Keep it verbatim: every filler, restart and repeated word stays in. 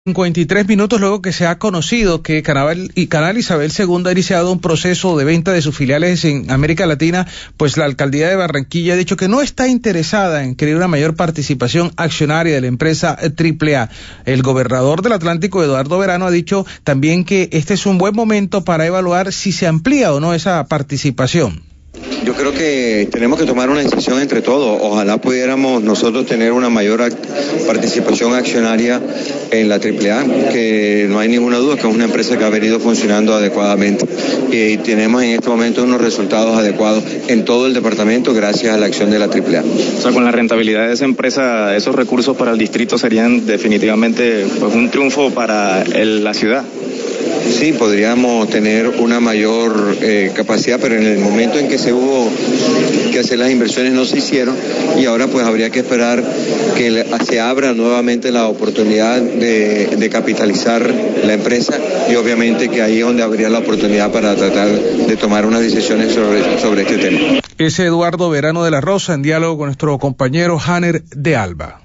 cincuenta y tres minutos luego que se ha conocido que Canal, y Canal Isabel segunda ha iniciado un proceso de venta de sus filiales en América Latina, pues la alcaldía de Barranquilla ha dicho que no está interesada en querer una mayor participación accionaria de la empresa Triple A. El gobernador del Atlántico, Eduardo Verano, ha dicho también que este es un buen momento para evaluar si se amplía o no esa participación. Yo creo que tenemos que tomar una decisión entre todos. Ojalá pudiéramos nosotros tener una mayor ac- participación accionaria en la Triple A, que no hay ninguna duda que es una empresa que ha venido funcionando adecuadamente y tenemos en este momento unos resultados adecuados en todo el departamento gracias a la acción de la Triple A. O sea, con la rentabilidad de esa empresa, esos recursos para el distrito serían definitivamente pues, un triunfo para el, la ciudad. Sí, podríamos tener una mayor eh, capacidad, pero en el momento en que se hubo que hacer las inversiones no se hicieron y ahora pues habría que esperar que se abra nuevamente la oportunidad de, de capitalizar la empresa y obviamente que ahí es donde habría la oportunidad para tratar de tomar unas decisiones sobre, sobre este tema. Es Eduardo Verano de la Rosa en diálogo con nuestro compañero Hanner de Alba.